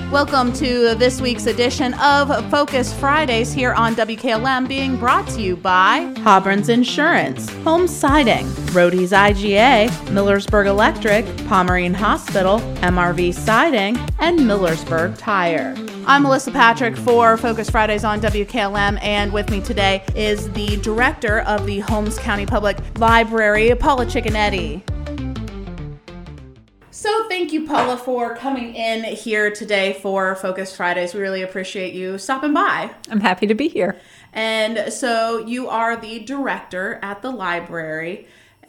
Welcome to this week's edition of Focus Fridays here on WKLM, being brought to you by Hobron's Insurance, Home Siding, Roadies IGA, Millersburg Electric, Pomerene Hospital, MRV Siding, and Millersburg Tire. I'm Melissa Patrick for Focus Fridays on WKLM, and with me today is the director of the Holmes County Public Library, Paula Cicconetti. So thank you, Paula, for coming in here today for Focus Fridays. We really appreciate you stopping by. I'm happy to be here. And so you are the director at the library.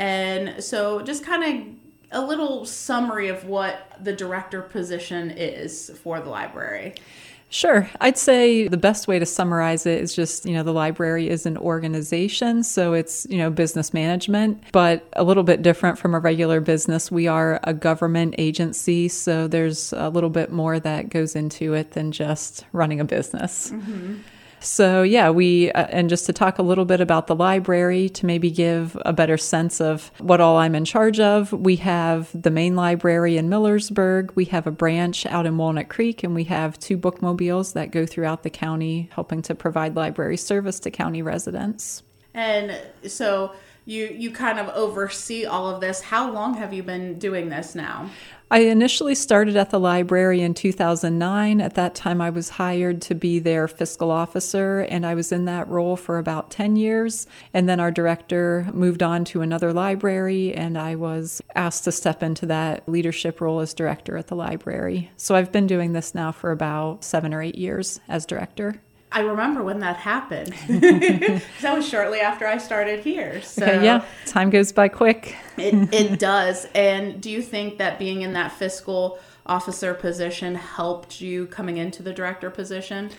And so just kind of a little summary of what the director position is for the library. Sure. I'd say the best way to summarize it is just, the library is an organization, so it's, business management, but a little bit different from a regular business. We are a government agency, so there's a little bit more that goes into it than just running a business. Mm-hmm. So and just to talk a little bit about the library to maybe give a better sense of what all I'm in charge of, we have the main library in Millersburg, we have a branch out in Walnut Creek, and we have 2 bookmobiles that go throughout the county helping to provide library service to county residents. And so you kind of oversee all of this. How long have you been doing this now? I initially started at the library in 2009. At that time, I was hired to be their fiscal officer, and I was in that role for about 10 years. And then our director moved on to another library, and I was asked to step into that leadership role as director at the library. So I've been doing this now for about 7 or 8 years as director. I remember when that happened. That was shortly after I started here. So okay, yeah, time goes by quick. It does. And do you think that being in that fiscal officer position helped you coming into the director position?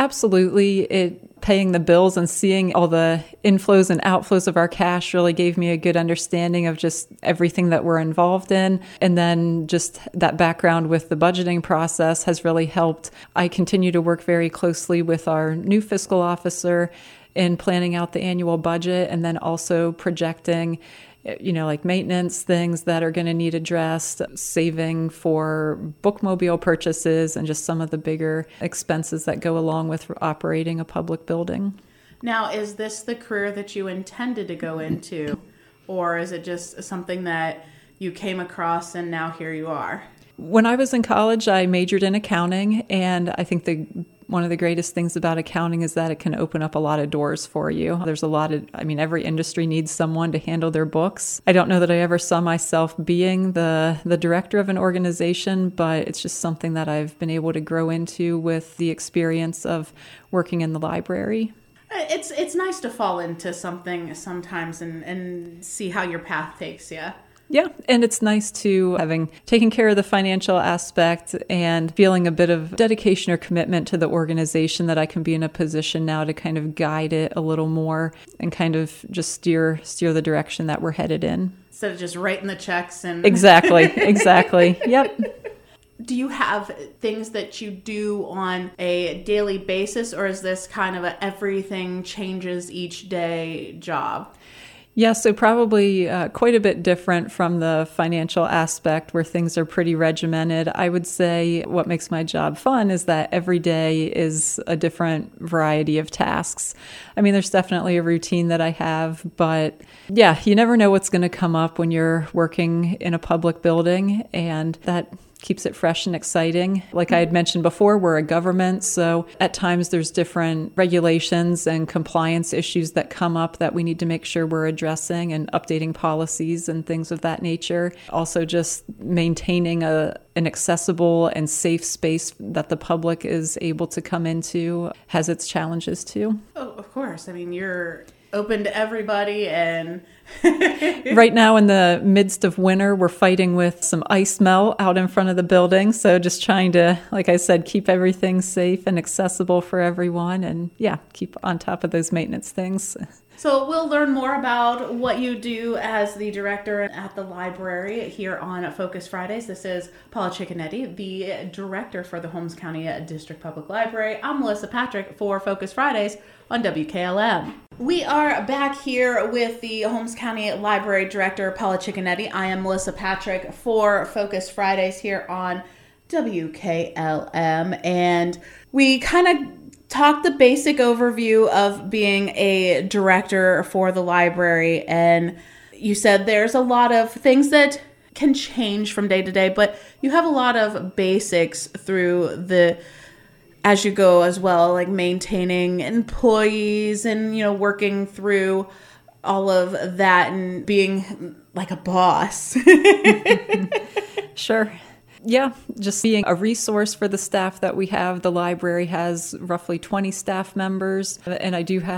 Absolutely. Paying the bills and seeing all the inflows and outflows of our cash really gave me a good understanding of just everything that we're involved in. And then just that background with the budgeting process has really helped. I continue to work very closely with our new fiscal officer in planning out the annual budget and then also projecting like maintenance things that are going to need addressed, saving for bookmobile purchases, and just some of the bigger expenses that go along with operating a public building. Now, is this the career that you intended to go into, or is it just something that you came across and now here you are? When I was in college, I majored in accounting, and I think one of the greatest things about accounting is that it can open up a lot of doors for you. There's every industry needs someone to handle their books. I don't know that I ever saw myself being the director of an organization, but it's just something that I've been able to grow into with the experience of working in the library. It's nice to fall into something sometimes and see how your path takes you. Yeah, and it's nice too, having taken care of the financial aspect and feeling a bit of dedication or commitment to the organization, that I can be in a position now to kind of guide it a little more and kind of just steer the direction that we're headed in. Instead of just writing the checks and... Exactly. Yep. Do you have things that you do on a daily basis, or is this kind of a everything changes each day job? Yeah, so probably quite a bit different from the financial aspect where things are pretty regimented. I would say what makes my job fun is that every day is a different variety of tasks. I mean, there's definitely a routine that I have, but yeah, you never know what's going to come up when you're working in a public building, and that keeps it fresh and exciting. Like I had mentioned before, we're a government, so at times there's different regulations and compliance issues that come up that we need to make sure we're addressing, and updating policies and things of that nature. Also just maintaining an accessible and safe space that the public is able to come into has its challenges too. Oh, of course. I mean, you're open to everybody, and right now in the midst of winter, we're fighting with some ice melt out in front of the building. So just trying to, like I said, keep everything safe and accessible for everyone, and keep on top of those maintenance things. So we'll learn more about what you do as the director at the library here on Focus Fridays. This is Paula Cicconetti, the director for the Holmes County District Public Library. I'm Melissa Patrick for Focus Fridays on WKLM. We are back here with the Holmes County Library Director, Paula Cicconetti. I am Melissa Patrick for Focus Fridays here on WKLM, and we kind of talked the basic overview of being a director for the library, and you said there's a lot of things that can change from day to day, but you have a lot of basics as you go as well, like maintaining employees and, working through all of that and being like a boss. Sure. Yeah, just being a resource for the staff that we have. The library has roughly 20 staff members, and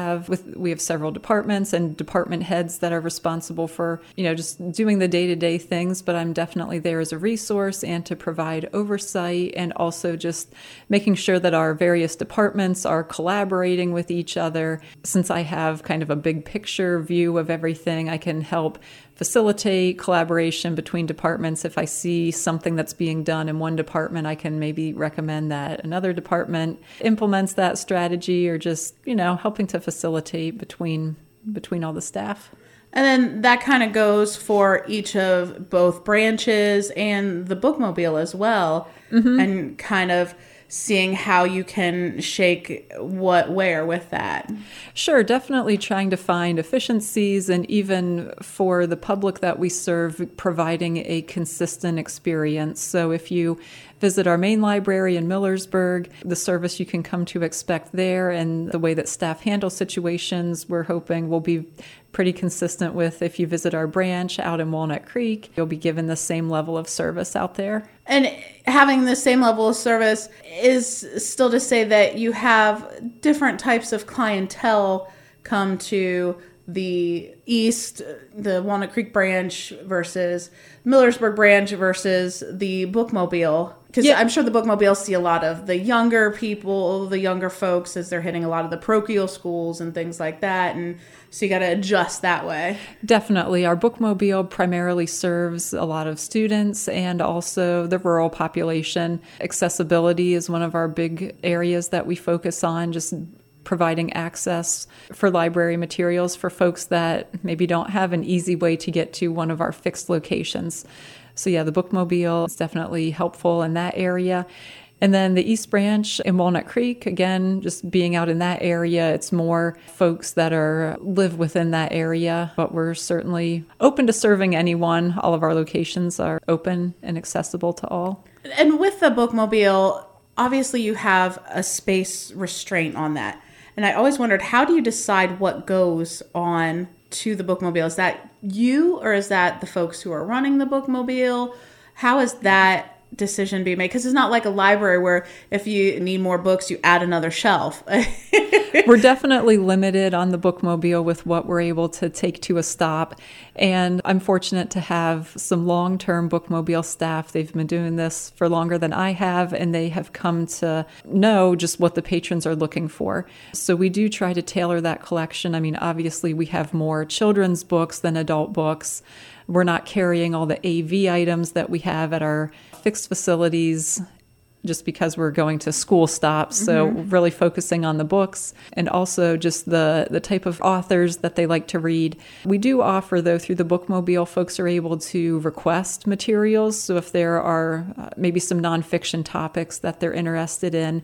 we have several departments and department heads that are responsible for, just doing the day-to-day things, but I'm definitely there as a resource and to provide oversight, and also just making sure that our various departments are collaborating with each other. Since I have kind of a big picture view of everything, I can help facilitate collaboration between departments. If I see something that's being done in one department, I can maybe recommend that another department implements that strategy, or just, helping to facilitate between all the staff. And then that kind of goes for each of both branches and the bookmobile as well, and kind of seeing how you can shake what where with that. Sure, definitely trying to find efficiencies, and even for the public that we serve, providing a consistent experience. So if you visit our main library in Millersburg, the service you can come to expect there and the way that staff handle situations, we're hoping will be pretty consistent with if you visit our branch out in Walnut Creek. You'll be given the same level of service out there. And having the same level of service is still to say that you have different types of clientele come to the east, the Walnut Creek branch versus Millersburg branch versus the bookmobile. Because I'm sure the bookmobile see a lot of the younger people, the younger folks, as they're hitting a lot of the parochial schools and things like that. And so you got to adjust that way. Definitely. Our bookmobile primarily serves a lot of students and also the rural population. Accessibility is one of our big areas that we focus on, just providing access for library materials for folks that maybe don't have an easy way to get to one of our fixed locations. So yeah, the bookmobile is definitely helpful in that area. And then the East Branch in Walnut Creek, again, just being out in that area, it's more folks that live within that area, but we're certainly open to serving anyone. All of our locations are open and accessible to all. And with the bookmobile, obviously you have a space restraint on that. And I always wondered, how do you decide what goes on to the bookmobile? Is that you, or is that the folks who are running the bookmobile? How is that decision being made? Because it's not like a library where if you need more books, you add another shelf. We're definitely limited on the bookmobile with what we're able to take to a stop. And I'm fortunate to have some long-term bookmobile staff. They've been doing this for longer than I have, and they have come to know just what the patrons are looking for. So we do try to tailor that collection. I mean, obviously we have more children's books than adult books. We're not carrying all the AV items that we have at our fixed facilities just because we're going to school stops. So really focusing on the books and also just the type of authors that they like to read. We do offer, though, through the bookmobile, folks are able to request materials. So if there are maybe some nonfiction topics that they're interested in,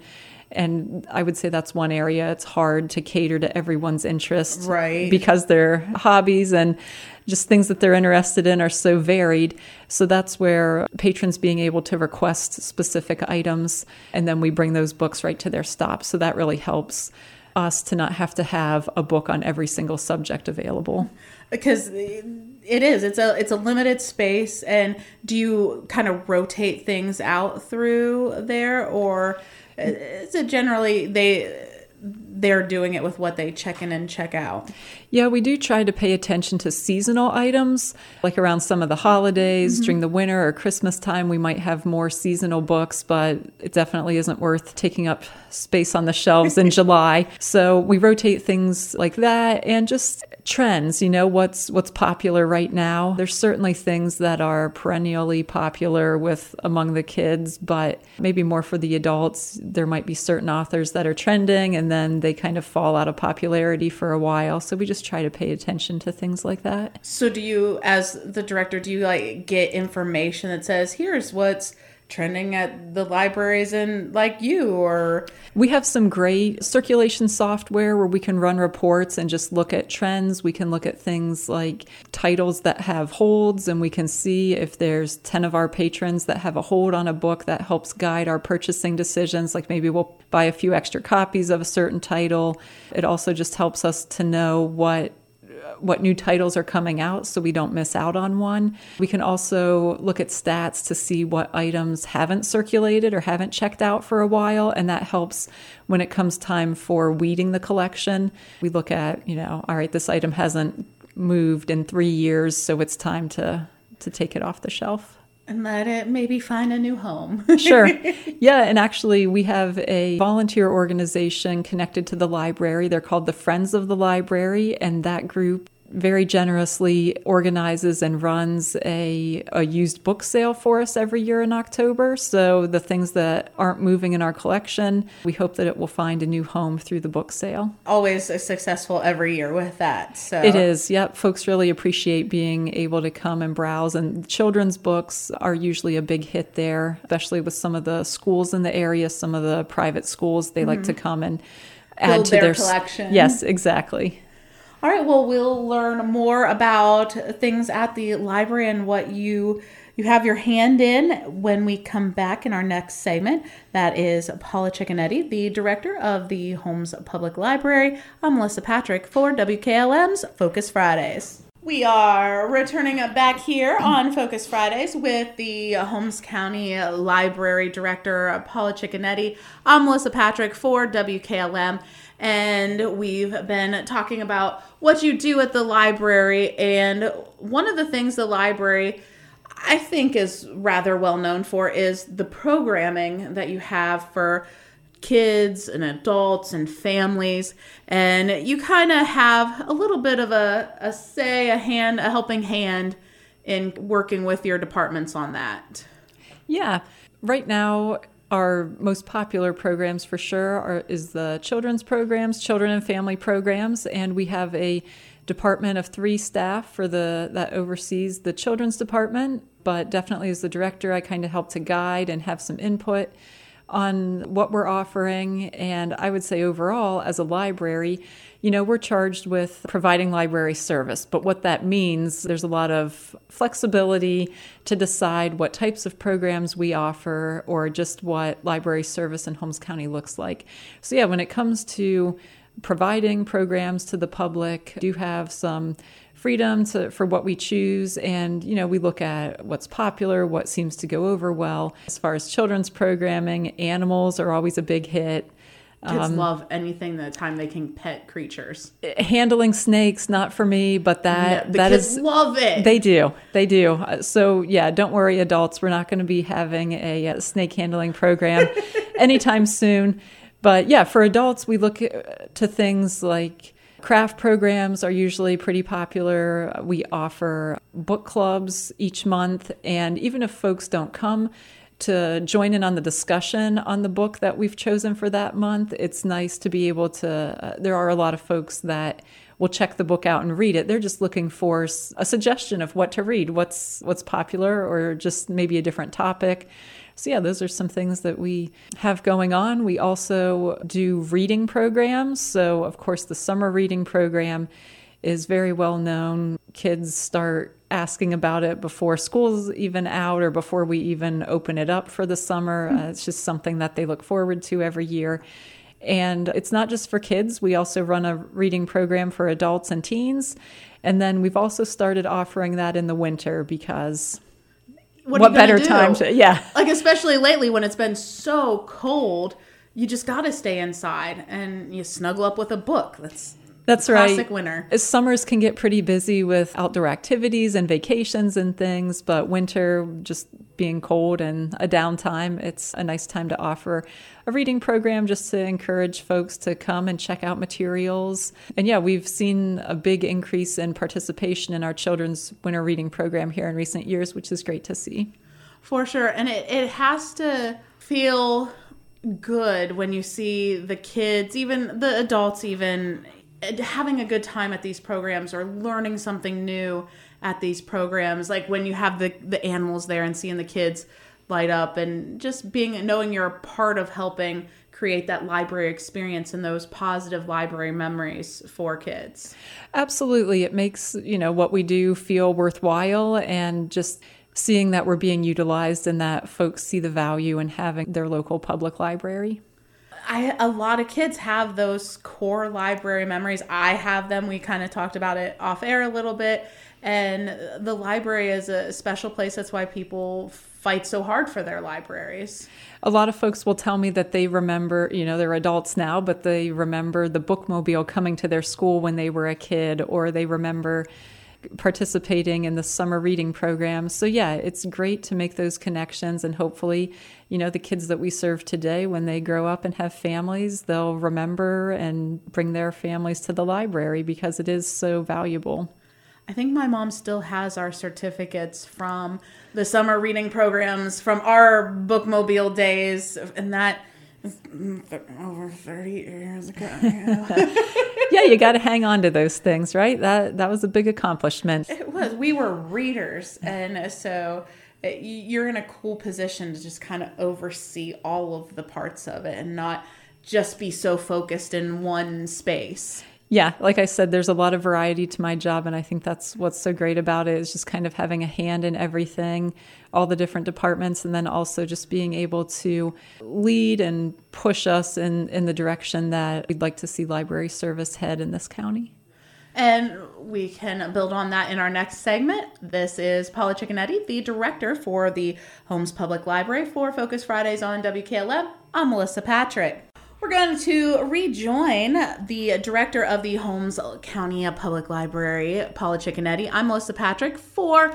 and I would say that's one area it's hard to cater to everyone's interest, right? Because their hobbies and just things that they're interested in are so varied. So that's where patrons being able to request specific items, and then we bring those books right to their stop. So that really helps us to not have to have a book on every single subject available. Because it's a limited space. And do you kind of rotate things out through there, or is it generally they're doing it with what they check in and check out? Yeah, we do try to pay attention to seasonal items, like around some of the holidays, during the winter or Christmas time, we might have more seasonal books, but it definitely isn't worth taking up space on the shelves in July. So we rotate things like that, and just trends, what's popular right now. There's certainly things that are perennially popular among the kids, but maybe more for the adults. There might be certain authors that are trending, and then they kind of fall out of popularity for a while. So we just try to pay attention to things like that. So do you, as the director, get information that says, here's what's trending at the libraries and like you, or we have some great circulation software where we can run reports and just look at trends. We can look at things like titles that have holds, and we can see if there's 10 of our patrons that have a hold on a book. That helps guide our purchasing decisions. Like maybe we'll buy a few extra copies of a certain title. It also just helps us to know what new titles are coming out so we don't miss out on one. We can also look at stats to see what items haven't circulated or haven't checked out for a while, and that helps when it comes time for weeding the collection. We look at, all right, this item hasn't moved in 3 years, so it's time to take it off the shelf. And let it maybe find a new home. Sure. Yeah, and actually we have a volunteer organization connected to the library. They're called the Friends of the Library, and that group very generously organizes and runs a used book sale for us every year in October. So the things that aren't moving in our collection, we hope that it will find a new home through the book sale. Always successful every year with that. So it is. Yep. Folks really appreciate being able to come and browse, and children's books are usually a big hit there, especially with some of the schools in the area, some of the private schools. They like to come and add build to their collection. Yes, exactly. All right, well, we'll learn more about things at the library and what you have your hand in when we come back in our next segment. That is Paula Cicconetti, the director of the Holmes Public Library. I'm Melissa Patrick for WKLM's Focus Fridays. We are returning back here on Focus Fridays with the Holmes County Library Director, Paula Cicconetti. I'm Melissa Patrick for WKLM, and we've been talking about what you do at the library. And one of the things the library, I think, is rather well known for is the programming that you have for kids and adults and families, and you kind of have a little bit of a helping hand in working with your departments on that. Yeah. Right now, our most popular programs for sure is the children's programs, children and family programs, and we have a department of 3 staff for that oversees the children's department, but definitely as the director, I kind of help to guide and have some input on what we're offering. And I would say overall, as a library, we're charged with providing library service. But what that means, there's a lot of flexibility to decide what types of programs we offer or just what library service in Holmes County looks like. So yeah, when it comes to providing programs to the public, we do have some freedom for what we choose, and we look at what's popular, what seems to go over well. As far as children's programming, animals are always a big hit. Kids love anything the time they can pet creatures. Handling snakes, not for me, but that kids love it. They do. So yeah, don't worry, adults. We're not going to be having a snake handling program anytime soon. But yeah, for adults, we look to things like craft programs are usually pretty popular. We offer book clubs each month, and even if folks don't come to join in on the discussion on the book that we've chosen for that month, it's nice to be able to, there are a lot of folks that will check the book out and read it. They're just looking for a suggestion of what to read, what's popular, or just maybe a different topic. So yeah, those are some things that we have going on. We also do reading programs. So of course the summer reading program is very well known. Kids start asking about it before school's even out or before we even open it up for the summer. It's just something that they look forward to every year. And it's not just for kids. We also run a reading program for adults and teens. And then we've also started offering that in the winter because what better time to, like especially lately when it's been so cold, you just got to stay inside and you snuggle up with a book. That's right. Classic winter. Summers can get pretty busy with outdoor activities and vacations and things, but winter, just being cold and a downtime, it's a nice time to offer a reading program just to encourage folks to come and check out materials. And yeah, we've seen a big increase in participation in our children's winter reading program here in recent years, which is great to see. For sure. And it has to feel good when you see the kids, even the adults, even having a good time at these programs or learning something new at these programs. Like when you have the animals there and seeing the kids light up, and just knowing you're a part of helping create that library experience and those positive library memories for kids. Absolutely. It makes, what we do feel worthwhile, and just seeing that we're being utilized and that folks see the value in having their local public library. A lot of kids have those core library memories. I have them. We kind of talked about it off air a little bit. And the library is a special place. That's why people fight so hard for their libraries. A lot of folks will tell me that they remember, they're adults now, but they remember the bookmobile coming to their school when they were a kid, or they remember participating in the summer reading program. So yeah, it's great to make those connections, and hopefully, the kids that we serve today, when they grow up and have families, they'll remember and bring their families to the library because it is so valuable. I think my mom still has our certificates from the summer reading programs from our bookmobile days, and that is over 30 years ago. Yeah, you got to hang on to those things, right? That was a big accomplishment. It was. We were readers, and so you're in a cool position to just kind of oversee all of the parts of it and not just be so focused in one space. Yeah, like I said, there's a lot of variety to my job, and I think that's what's so great about it, is just kind of having a hand in everything, all the different departments, and then also just being able to lead and push us in the direction that we'd like to see library service head in this county. And we can build on that in our next segment. This is Paula Cicconetti, the director for the Holmes Public Library for Focus Fridays on WKLM. I'm Melissa Patrick. We're going to rejoin the director of the Holmes County Public Library, Paula Cicconetti. I'm Melissa Patrick for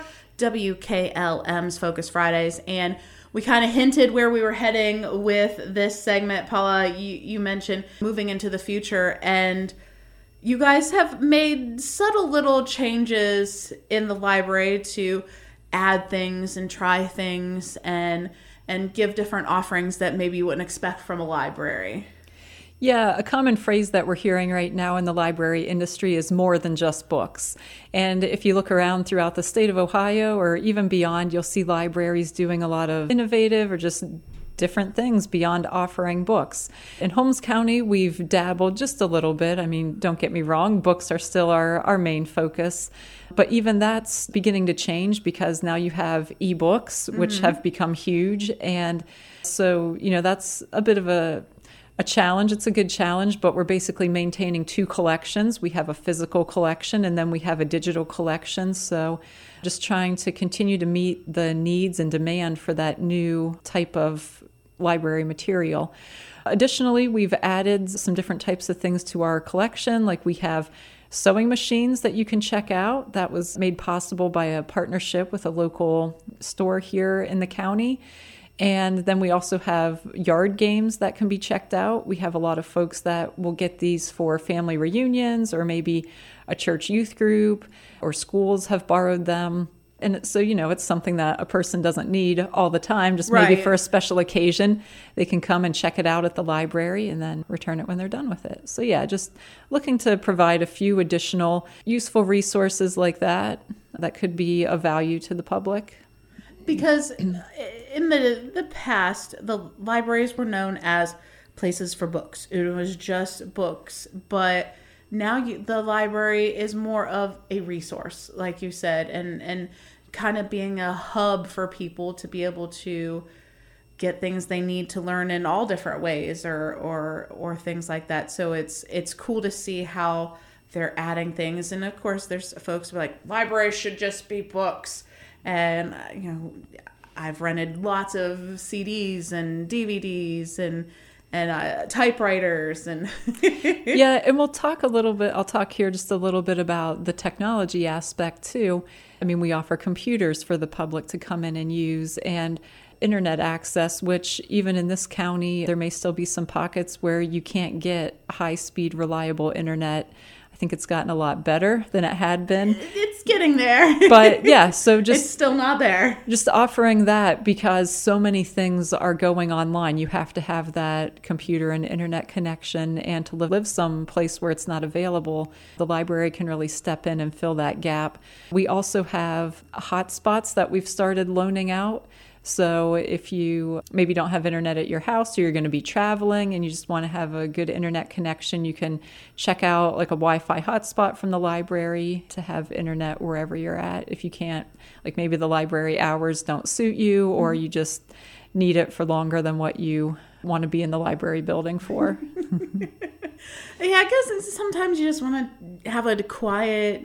WKLM's Focus Fridays, and we kind of hinted where we were heading with this segment. Paula, you mentioned moving into the future, and you guys have made subtle little changes in the library to add things and try things and give different offerings that maybe you wouldn't expect from a library. Yeah, a common phrase that we're hearing right now in the library industry is more than just books. And if you look around throughout the state of Ohio or even beyond, you'll see libraries doing a lot of innovative or just different things beyond offering books. In Holmes County, we've dabbled just a little bit. I mean, don't get me wrong, books are still our main focus. But even that's beginning to change because now you have ebooks, which have become huge. And so, that's a bit of a challenge. It's a good challenge, but we're basically maintaining two collections. We have a physical collection and then we have a digital collection. So just trying to continue to meet the needs and demand for that new type of library material. Additionally, we've added some different types of things to our collection. Like we have sewing machines that you can check out. That was made possible by a partnership with a local store here in the county. And then we also have yard games that can be checked out. We have a lot of folks that will get these for family reunions or maybe a church youth group, or schools have borrowed them. And so, it's something that a person doesn't need all the time, just maybe for a special occasion. They can come and check it out at the library and then return it when they're done with it. So yeah, just looking to provide a few additional useful resources like that could be of value to the public. Because in the past, the libraries were known as places for books. It was just books. But now the library is more of a resource, like you said, and kind of being a hub for people to be able to get things they need to learn in all different ways or things like that. So it's cool to see how they're adding things. And of course, there's folks who are like, libraries should just be books. And, I've rented lots of CDs and DVDs and typewriters and Yeah, and I'll talk here just a little bit about the technology aspect too. I mean, we offer computers for the public to come in and use, and internet access, which even in this county, there may still be some pockets where you can't get high-speed, reliable internet. I think it's gotten a lot better than it had been. It's getting there. But yeah, so it's still not there. Just offering that, because so many things are going online. You have to have that computer and internet connection, and to live some place where it's not available, the library can really step in and fill that gap. We also have hotspots that we've started loaning out. So if you maybe don't have internet at your house, or you're going to be traveling and you just want to have a good internet connection, you can check out like a Wi-Fi hotspot from the library to have internet wherever you're at. If you can't, like maybe the library hours don't suit you, or you just need it for longer than what you want to be in the library building for. Yeah, I guess sometimes you just want to have a quiet,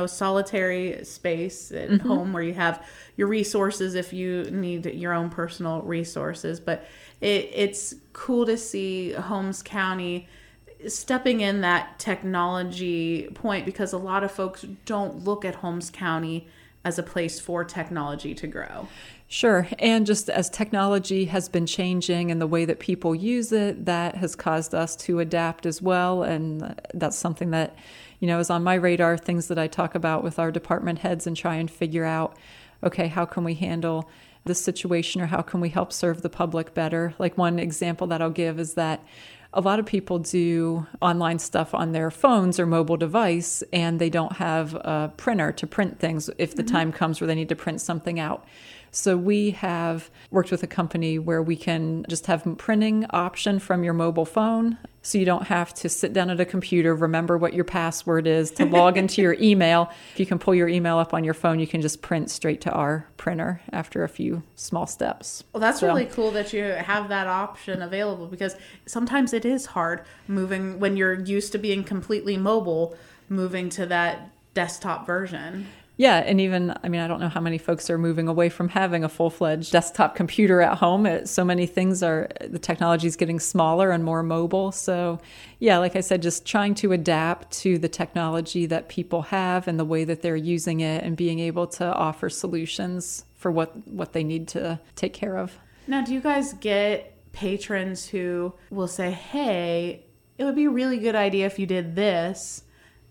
solitary space at home where you have your resources if you need your own personal resources. But it's cool to see Holmes County stepping in that technology point, because a lot of folks don't look at Holmes County as a place for technology to grow. Sure. And just as technology has been changing and the way that people use it, that has caused us to adapt as well. And that's something that, is on my radar, things that I talk about with our department heads and try and figure out, okay, how can we handle this situation, or how can we help serve the public better? Like one example that I'll give is that a lot of people do online stuff on their phones or mobile device, and they don't have a printer to print things if the time comes where they need to print something out. So we have worked with a company where we can just have a printing option from your mobile phone. So you don't have to sit down at a computer, remember what your password is to log into your email. If you can pull your email up on your phone, you can just print straight to our printer after a few small steps. Well, that's really cool that you have that option available, because sometimes it is hard moving when you're used to being completely mobile, moving to that desktop version. Yeah, and even, I don't know how many folks are moving away from having a full-fledged desktop computer at home. So many things the technology is getting smaller and more mobile. So yeah, like I said, just trying to adapt to the technology that people have and the way that they're using it, and being able to offer solutions for what they need to take care of. Now, do you guys get patrons who will say, hey, it would be a really good idea if you did this?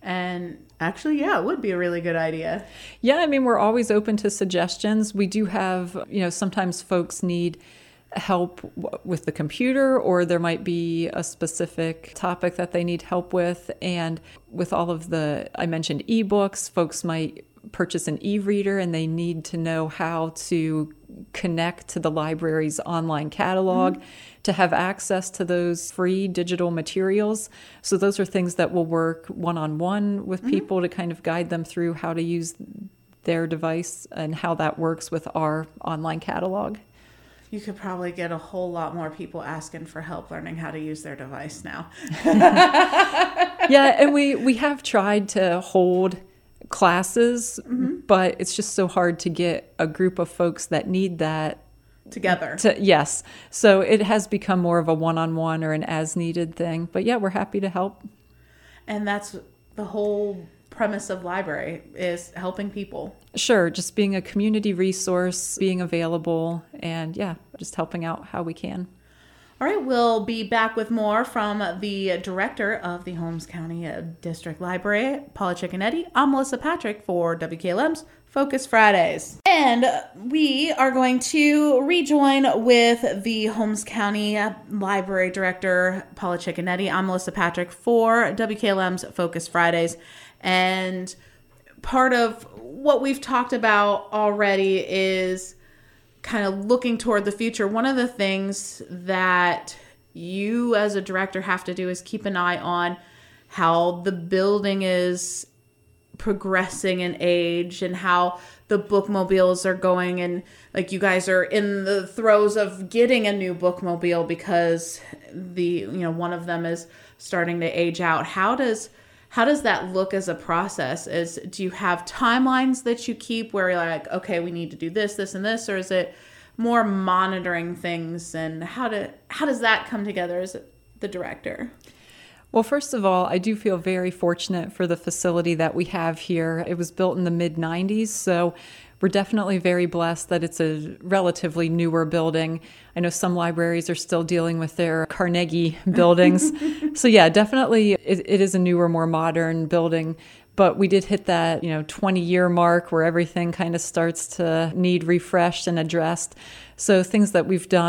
And actually, yeah, it would be a really good idea. Yeah, we're always open to suggestions. We do have, sometimes folks need help with the computer, or there might be a specific topic that they need help with. And with all of I mentioned ebooks, folks might purchase an e-reader and they need to know how to connect to the library's online catalog to have access to those free digital materials. So those are things that will work one-on-one with people to kind of guide them through how to use their device and how that works with our online catalog. You could probably get a whole lot more people asking for help learning how to use their device now. Yeah, and we have tried to hold classes, but it's just so hard to get a group of folks that need that together. Yes. So it has become more of a one-on-one or an as-needed thing. But yeah, we're happy to help. And that's the whole premise of library, is helping people. Sure. Just being a community resource, being available, and yeah, just helping out how we can. All right, we'll be back with more from the director of the Holmes County District Library, Paula Cicconetti. I'm Melissa Patrick for WKLM's Focus Fridays. And we are going to rejoin with the Holmes County Library Director, Paula Cicconetti. I'm Melissa Patrick for WKLM's Focus Fridays. And part of what we've talked about already is kind of looking toward the future. One of the things that you as a director have to do is keep an eye on how the building is progressing in age and how the bookmobiles are going. And like, you guys are in the throes of getting a new bookmobile because one of them is starting to age out. How does that look as a process? Do you have timelines that you keep where you're like, okay, we need to do this, this, and this, or is it more monitoring things? And how does that come together as the director? Well, first of all, I do feel very fortunate for the facility that we have here. It was built in the mid-90s, so we're definitely very blessed that it's a relatively newer building. I know some libraries are still dealing with their Carnegie buildings. So yeah, definitely it is a newer, more modern building. But we did hit that 20-year mark where everything kind of starts to need refreshed and addressed. So things that we've done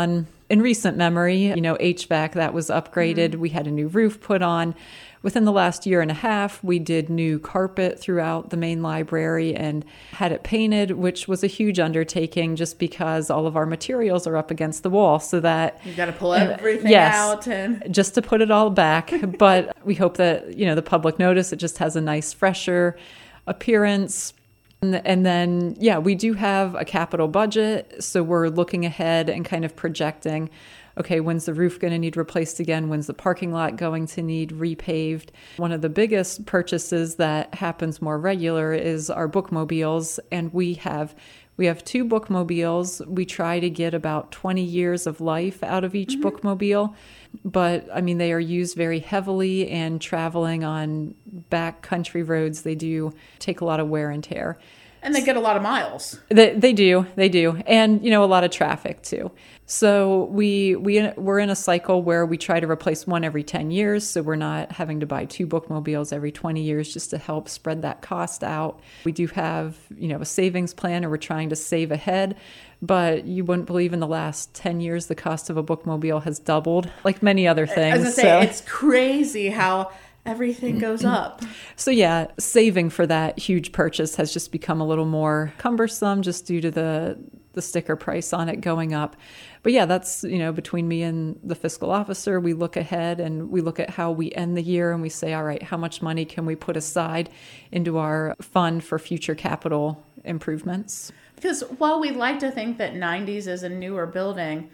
in recent memory, HVAC that was upgraded. We had a new roof put on. Within the last year and a half, we did new carpet throughout the main library and had it painted, which was a huge undertaking just because all of our materials are up against the wall, so that you got to pull everything out and just to put it all back. But we hope that, the public notice, it just has a nice, fresher appearance. And then, we do have a capital budget. So we're looking ahead and kind of projecting, okay, when's the roof going to need replaced again? When's the parking lot going to need repaved? One of the biggest purchases that happens more regular is our bookmobiles. And we have 2 bookmobiles. We try to get about 20 years of life out of each bookmobile. But they are used very heavily, and traveling on back country roads, they do take a lot of wear and tear. And they get a lot of miles. They do. And, a lot of traffic too. So we're in a cycle where we try to replace one every 10 years. So we're not having to buy 2 bookmobiles every 20 years just to help spread that cost out. We do have, a savings plan, or we're trying to save ahead. But you wouldn't believe in the last 10 years, the cost of a bookmobile has doubled, like many other things. I was going to say, it's crazy how everything goes up. So saving for that huge purchase has just become a little more cumbersome just due to the sticker price on it going up. But that's, between me and the fiscal officer, we look ahead and we look at how we end the year and we say, all right, how much money can we put aside into our fund for future capital improvements? Because while we like to think that 90s is a newer building,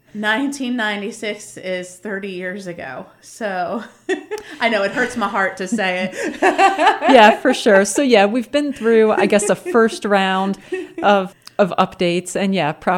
1996 is 30 years ago. So I know it hurts my heart to say it. Yeah, for sure. So we've been through, I guess, a first round of updates, and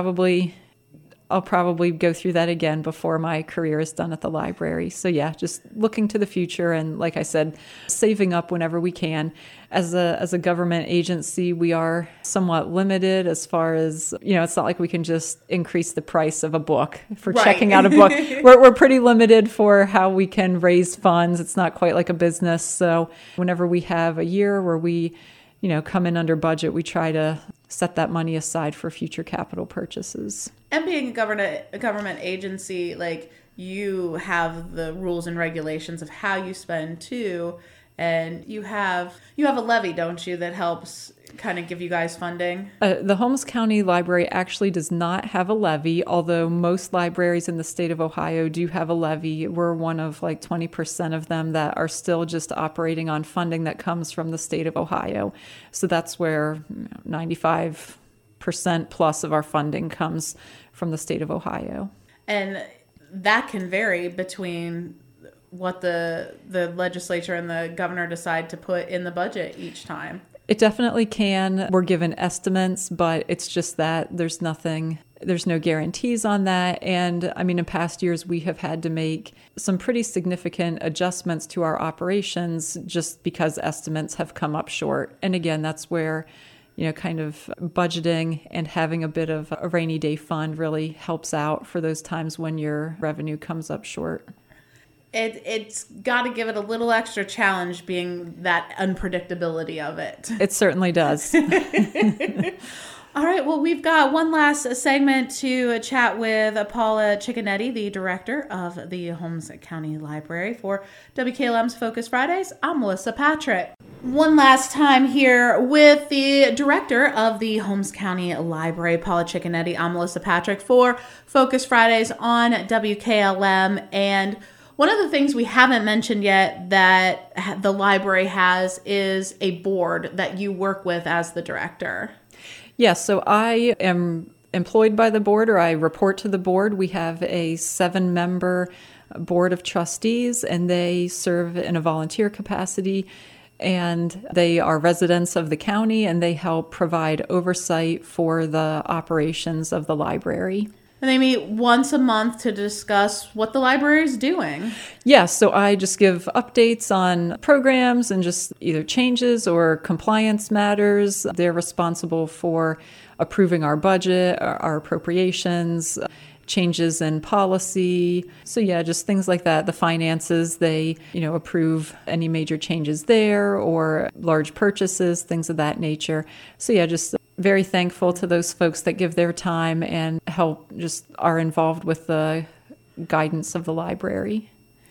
I'll probably go through that again before my career is done at the library. So just looking to the future, and like I said, saving up whenever we can. As a government agency, we are somewhat limited as far as, it's not like we can just increase the price of a book for checking out a book. We're pretty limited for how we can raise funds. It's not quite like a business. So whenever we have a year where we, come in under budget, we try to set that money aside for future capital purchases. And being a government agency, like, you have the rules and regulations of how you spend too. And you have a levy, don't you, that helps kind of give you guys funding? The Holmes County Library actually does not have a levy, although most libraries in the state of Ohio do have a levy. We're one of 20% of them that are still just operating on funding that comes from the state of Ohio. So that's where 95% plus of our funding comes from the state of Ohio. And that can vary between what the legislature and the governor decide to put in the budget each time. It definitely can. We're given estimates, but it's just that there's no guarantees on that. And in past years, we have had to make some pretty significant adjustments to our operations just because estimates have come up short. And again, that's where, kind of budgeting and having a bit of a rainy day fund really helps out for those times when your revenue comes up short. It's got to give it a little extra challenge, being that unpredictability of it. It certainly does. All right. Well, we've got one last segment to chat with Paula Cicconetti, the director of the Holmes County Library. For WKLM's Focus Fridays, I'm Melissa Patrick. One last time here with the director of the Holmes County Library, Paula Cicconetti. I'm Melissa Patrick for Focus Fridays on WKLM. And one of the things we haven't mentioned yet that the library has is a board that you work with as the director. Yes, so I am employed by the board, or I report to the board. We have a 7-member board of trustees, and they serve in a volunteer capacity. And they are residents of the county, and they help provide oversight for the operations of the library. And they meet once a month to discuss what the library is doing. Yeah, so I just give updates on programs and just either changes or compliance matters. They're responsible for approving our budget, our appropriations, changes in policy. So just things like that. The finances, they, approve any major changes there or large purchases, things of that nature. So just very thankful to those folks that give their time and just are involved with the guidance of the library.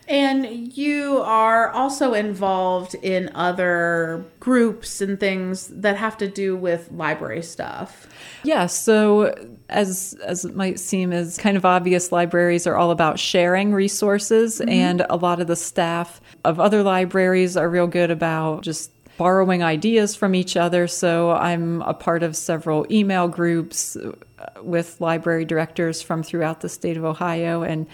And you are also involved in other groups and things that have to do with library stuff. Yeah, so as it might seem is kind of obvious, libraries are all about sharing resources, and a lot of the staff of other libraries are real good about just borrowing ideas from each other. So I'm a part of several email groups with library directors from throughout the state of Ohio, and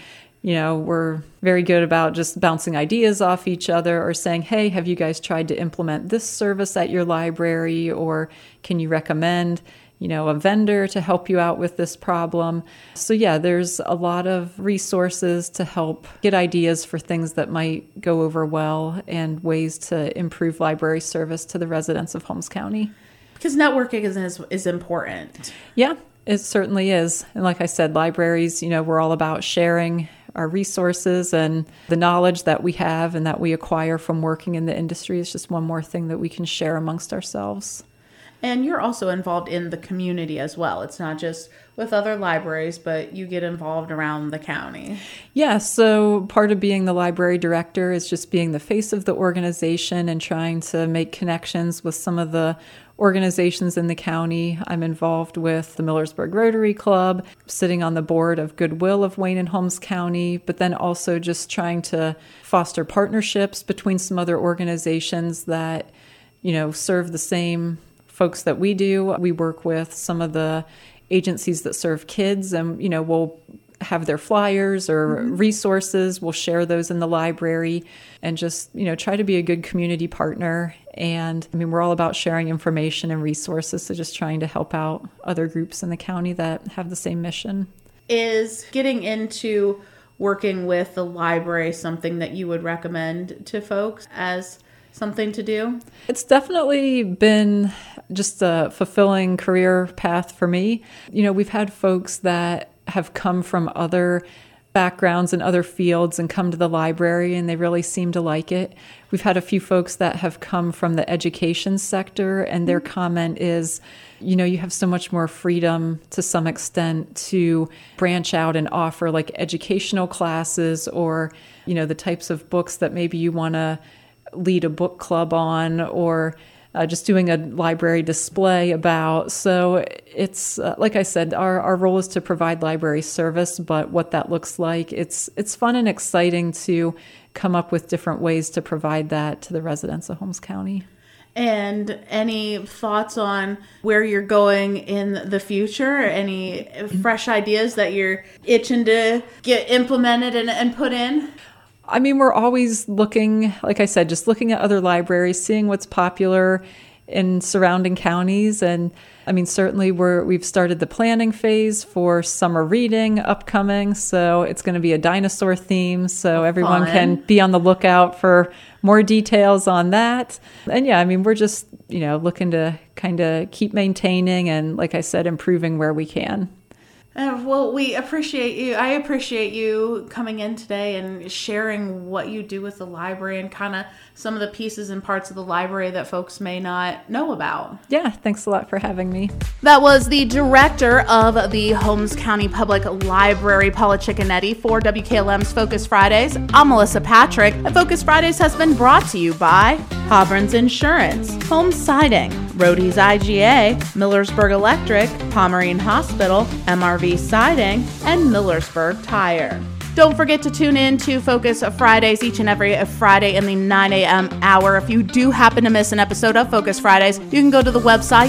we're very good about just bouncing ideas off each other or saying, hey, have you guys tried to implement this service at your library? Or can you recommend, a vendor to help you out with this problem? So yeah, there's a lot of resources to help get ideas for things that might go over well and ways to improve library service to the residents of Holmes County. Because networking is important. Yeah, it certainly is. And like I said, libraries, we're all about sharing our resources, and the knowledge that we have and that we acquire from working in the industry is just one more thing that we can share amongst ourselves. And you're also involved in the community as well. It's not just with other libraries, but you get involved around the county. Yeah, so part of being the library director is just being the face of the organization and trying to make connections with some of the organizations in the county. I'm involved with the Millersburg Rotary Club, sitting on the board of Goodwill of Wayne and Holmes County, but then also just trying to foster partnerships between some other organizations that, serve the same folks that we do. We work with some of the agencies that serve kids, and, we'll have their flyers or resources. We'll share those in the library and just, try to be a good community partner. And we're all about sharing information and resources, so just trying to help out other groups in the county that have the same mission. Is getting into working with the library something that you would recommend to folks as something to do? It's definitely been just a fulfilling career path for me. We've had folks that have come from other backgrounds and other fields and come to the library, and they really seem to like it. We've had a few folks that have come from the education sector, and their comment is, you have so much more freedom to some extent to branch out and offer like educational classes or, the types of books that maybe you want to lead a book club on, or just doing a library display about. So it's, like I said, our role is to provide library service, but what that looks like, it's fun and exciting to come up with different ways to provide that to the residents of Holmes County. And any thoughts on where you're going in the future? Any fresh ideas that you're itching to get implemented and put in? We're always looking, like I said, just looking at other libraries, seeing what's popular in surrounding counties. And certainly we've started the planning phase for summer reading upcoming. So it's going to be a dinosaur theme. So everyone can be on the lookout for more details on that. And yeah, we're just, looking to kind of keep maintaining and, like I said, improving where we can. Well, we appreciate you. I appreciate you coming in today and sharing what you do with the library and kind of some of the pieces and parts of the library that folks may not know about. Yeah, thanks a lot for having me. That was the director of the Holmes County Public Library, Paula Cicconetti, for WKLM's Focus Fridays. I'm Melissa Patrick, and Focus Fridays has been brought to you by Hobron's Insurance, Home Siding, Rody's IGA, Millersburg Electric, Pomerene Hospital, MRV Siding, and Millersburg Tire. Don't forget to tune in to Focus Fridays each and every Friday in the 9 a.m. hour. If you do happen to miss an episode of Focus Fridays, you can go to the website,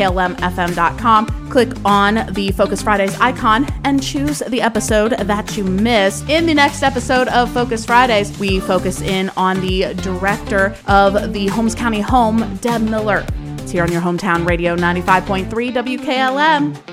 WKLMFM.com, click on the Focus Fridays icon, and choose the episode that you missed. In the next episode of Focus Fridays, we focus in on the director of the Holmes County Home, Deb Miller. It's here on your hometown radio, 95.3 WKLM.